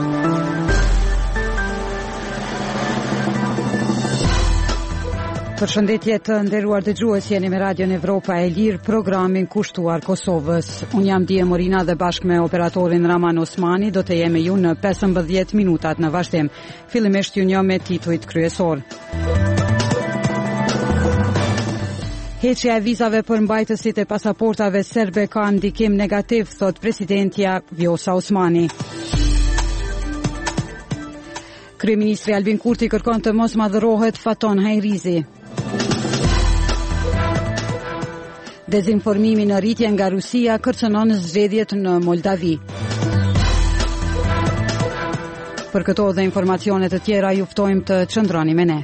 Përshëndetje të nderuar dëgjues, jeni me Radion Evropa e Lirë, programin kushtuar Kosovës. Unë jam Dije Morina dhe bashkë me operatorin Raman Osmani do të jemi ju në 15 minutat në vazhdim. Fillimisht ju njoh me titujt kryesor. Heqja e vizave për mbajtësit e pasaportave serbe ka ndikim negativ, thot presidentja Vjosa Osmani. Kryeministri Albin Kurti kërkon të mos madhërohet Faton Hajrizi. Dezinformimi në rritje nga Rusia kërcënon zgjedhjet në Moldavi. Për këto dhe informacione të tjera ju ftojmë të qëndroni me ne.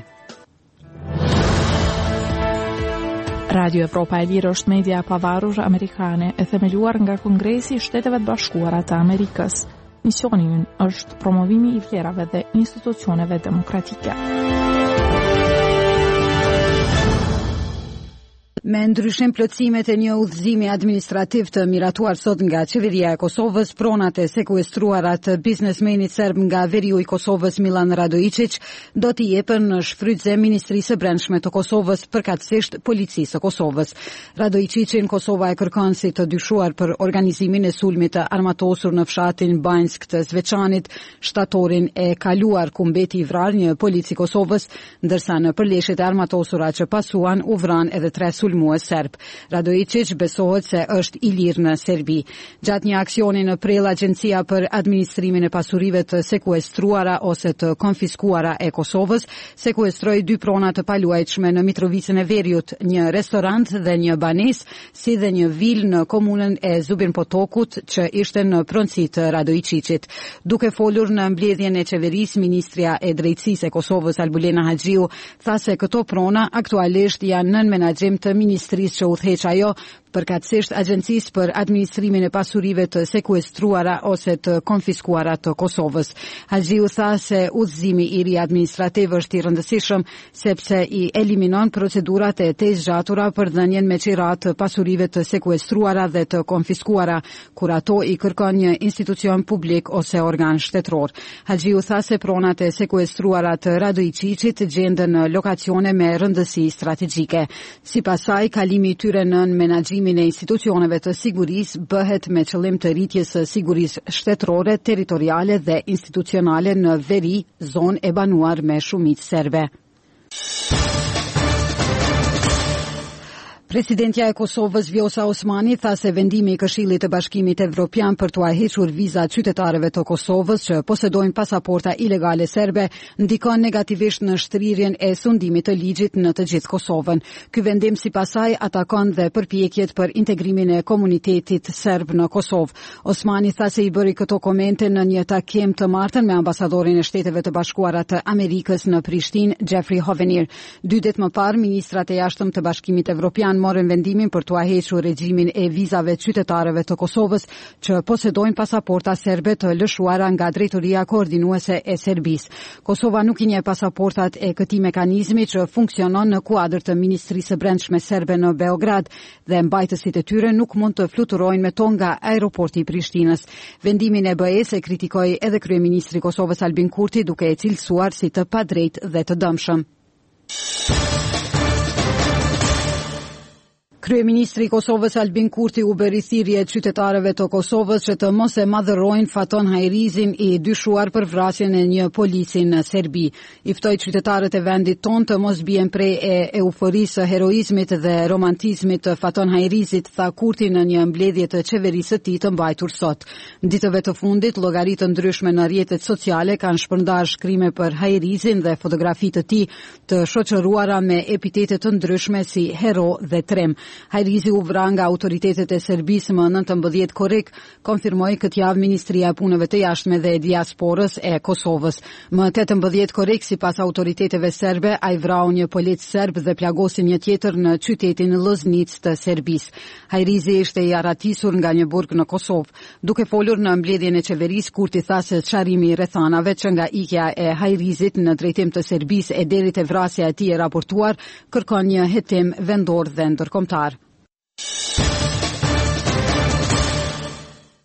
Radio Evropa e Lirë është media e pavarur amerikane e themeluar nga Kongresi i Shteteve të Bashkuara të Amerikës. Misioni i ynë është promovimi i vlerave dhe institucioneve demokratike. Me ndryshim plotësimet e një udhëzimi administrativ të miratuar sot nga qeveria e Kosovës, pronat e sekuestruara të biznesmenit serb nga veriu i Kosovës Milan Radojičić do t'i jepen në shfrytëze Ministrisë së Brendshme të Kosovës, përkatësisht Policisë së Kosovës. Radojičićin Kosova e kërkon si të dyshuar për organizimin e sulmit të armatosur në fshatin Banjsk të Zveçanit shtatorin e kaluar, ku mbeti i vrarë një polic i Kosovës, ndërsa në përleshjet e armatosura që pasuan u vran edhe 3 sulmues serb. Radojičić besohet se është i lirë në Serbi. Gjatë një aksioni në prill, Agjencia për Administrimin e Pasurive të Sekuestruara ose të Konfiskuara e Kosovës sekuestroi 2 prona të paluajtshme në Mitrovicën e Veriut, një restorant dhe një banesë, si dhe një vilë në komunën e Zubin Potokut që ishte në pronësi të Radojičićit. Duke folur në mbledhjen e qeverisë, ministrja e drejtësisë e Kosovës Albulena Haxhiu tha se këto prona aktualisht janë nën menaxhim të ministrisë që udhëheq ajo, përkatësisht Agjencisë për Administrimin e Pasurive të Sekuestruara ose të Konfiskuara të Kosovës. Haxhiu tha se udhëzimi i ri administrativ është i rëndësishëm sepse i eliminon procedurat e të zgjatura për dhënien me qirat të pasurive të sekuestruara dhe të konfiskuara, kur ato i kërkon një institucion publik ose organ shtetëror. Haxhiu tha se pronat e sekuestruara të Radojičićit gjenden në lokacione me rëndësi strategjike. Sipas saj, kalimi i tyre në menaxhim e institucioneve të sigurisë bëhet me qëllim të rritjes së sigurisë shtetërore, territoriale dhe institucionale në veri, zonë e banuar me shumicë serbe. Presidentja e Kosovës Vjosa Osmani tha se vendimi i Këshillit të Bashkimit Evropian për t'u hequr vizat qytetarëve të Kosovës që posedojnë pasaporta ilegale serbe ndikon negativisht në shtrirjen e sundimit të ligjit në të gjithë Kosovën. Ky vendim sipas saj atakon dhe përpjekjet për integrimin e komunitetit serb në Kosovë. Osmani tha se i bëri këto komente në një takim të martën me ambasadorin e Shteteve të Bashkuara të Amerikës në Prishtinë, Jeffrey Hovenir. 2 ditë më parë, ministrat e jashtëm të Bashkimit Evropian morën vendimin për t'u hequr regjimin e vizave qytetarëve të Kosovës që posedojnë pasaporta serbe të lëshuara nga Drejtoria Koordinuese e Serbisë. Kosova nuk i njeh pasaportat e këtij mekanizmi që funksionon në kuadër të Ministrisë së Brendshme serbe në Beograd dhe mbajtësit e tyre nuk mund të fluturojnë me to nga aeroporti i Prishtinës. Vendimin e BE-s e kritikoi edhe kryeministri i Kosovës Albin Kurti, duke e cilësuar si të padrejtë dhe të dëmshëm. Kryeministri i Kosovës Albin Kurti u bëri thirrje qytetarëve të Kosovës që të mos e madhërojnë Faton Hajrizin, i dyshuar për vrasjen e një polici në Serbi. I ftoi qytetarët e vendit tonë të mos bien prej euforisë, heroizmit dhe romantizmit të Faton Hajrizit, tha Kurti në një mbledhje të qeverisë së tij të mbajtur sot. Ditëve të fundit, llogari të ndryshme në rrjetet sociale kanë shpërndarë shkrime për Hajrizin dhe fotografi të tij të shoqëruara me epitete të ndryshme si hero dhe trem. Hajrizi u vra nga autoritetet e Serbisë më 19 korrik, konfirmoi këtë javë Ministria e Punëve të Jashtme dhe Diasporës e Kosovës. Më 18 korrik, sipas autoriteteve serbe, ai vrau një polic serb dhe plagosi një tjetër në qytetin Loznicë të Serbisë. Hajrizi ishte i arratisur nga një burg në Kosovë. Duke folur në mbledhjen e qeverisë, Kurti tha se çarrimi i rrethanave që nga ikja e Hajrizit në drejtim të Serbisë e deri te vrasja e tij e raportuar kërkon një hetim vendor dhe ndërkombëtar.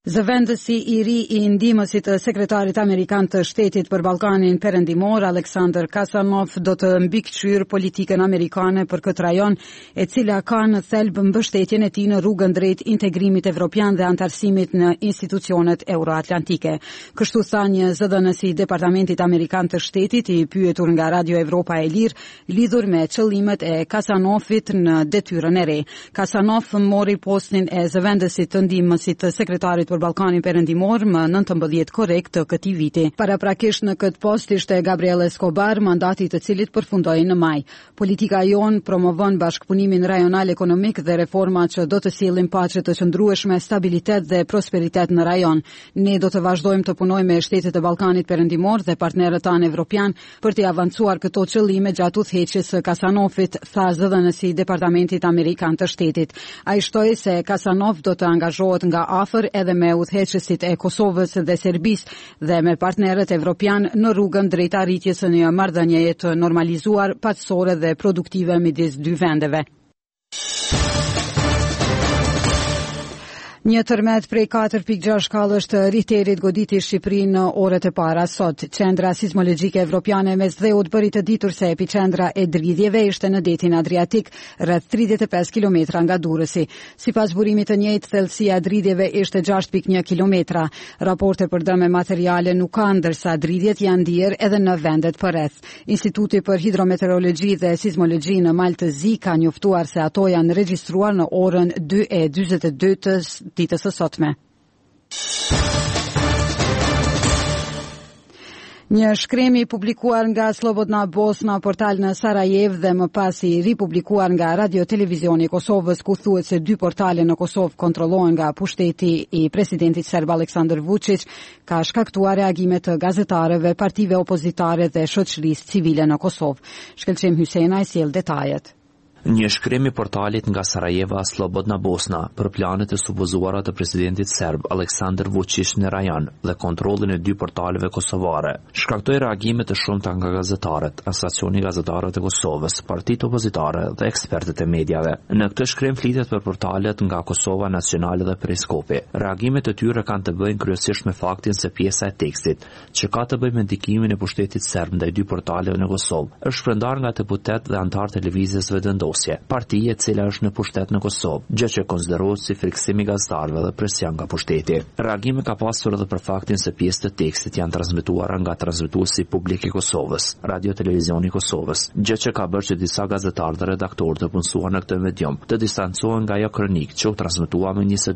Zëvendësi I ri I ndihmësit të sekretarit amerikan të shtetit për Ballkanin Perëndimor, Aleksandr Kasanov, do të mbikëqyrë politikën amerikane për këtë rajon, e cila ka në thelb mbështetjen e tij në rrugën drejt integrimit evropian dhe antarësimit në institucionet euroatlantike. Kështu tha një zëdhënës I Departamentit Amerikan të Shtetit, I pyetur nga Radio Evropa e Lirë, lidhur me qëllimet e Kasanovit në detyrën e re. Kasanov mori postin e zëvendësit të ndihmësit të sekretarit për Ballkanin Perëndimor më 19 korrekt të këtij viti. Paraprakisht në këtë post ishte Gabriel Escobar, mandati I të cilit përfundoi në maj. Politika jon promovon bashkëpunimin rajonal ekonomik dhe reforma që do të sjellin paqe të qëndrueshme, stabilitet dhe prosperitet në rajon. Ne do të vazhdojmë të punojmë me shtetet e Ballkanit Perëndimor dhe partnerët tanë evropian për të avancuar këto qëllime gjatë udhëheqjes së Kasanovit, tha zëdhënësi I Departamentit Amerikan të Shtetit. Ai shtoi se Kasanov do të angazhohet nga afër edhe me udhëheqësit e Kosovës dhe Serbisë dhe me partnerët evropian në rrugën drejt arritjes së një marrëdhënieje të normalizuar, paqësore dhe produktive midis dy vendeve. Një tërmet prej 4.6 shkallësh të Richterit goditi Shqipërinë në orët e para sot. Qendra sismologjike evropiane mes dheut bëri të ditur se epiqendra e dridhjeve ishte në detin Adriatik, rreth 35 kilometra nga Durrësi. Sipas burimit të njëjtë, thellësia e dridhjeve ishte 6.1 kilometra. Raporte për dëme materiale nuk ka, ndërsa dridhjet janë ndier edhe në vendet përreth. Instituti për Hidrometeorologji dhe Sismologji në Maltëzi ka njoftuar se ato janë regjistruar në orën 2:42 të ditës së sotme. Një shkrim I publikuar nga Slobodna Bosna portal në Sarajev dhe më pas I ripublikuar nga Radio Televizioni I Kosovës, ku thuhet se 2 portale në Kosovë kontrollohen nga pushteti I presidentit serb Aleksandar Vučić, ka shkaktuar reagime të gazetarëve, partive opozitare dhe shoqërisë civile në Kosovë. Shkëlqim Hysena I sjell detajet. Një shkrim I portalit nga Sarajeva Slobodna Bosna për planet e supozuara të presidentit serb Aleksandar Vučić në rajon dhe kontrollin e 2 portaleve kosovare shkaktoi reagime të shumta nga gazetarët, Asociacioni I Gazetarëve të Kosovës, partitë opozitare dhe ekspertët e mediave. Në këtë shkrim flitet për portalet nga Kosova Nacionale dhe Periskopi. Reagimet e tyre kanë të bëjnë kryesisht me faktin se pjesa e tekstit, që ka të bëjë me ndikimin e pushtetit serb ndaj 2 portaleve në Kosovë, është shpërndar nga deputet dhe antar televizjes vendosje, partia e cila është në pushtet në Kosovë, gjë që konsiderohet si friksim I gazetarëve dhe presion nga pushteti. Reagime ka pasur edhe për faktin se pjesë të tekstit janë transmetuara nga transmetuesi publik I Kosovës, Radio Televizioni I Kosovës, gjë që ka bërë që disa gazetarë dhe redaktorë të punësuar në këtë medium të distancohen nga ajo kronikë që u transmetua më 22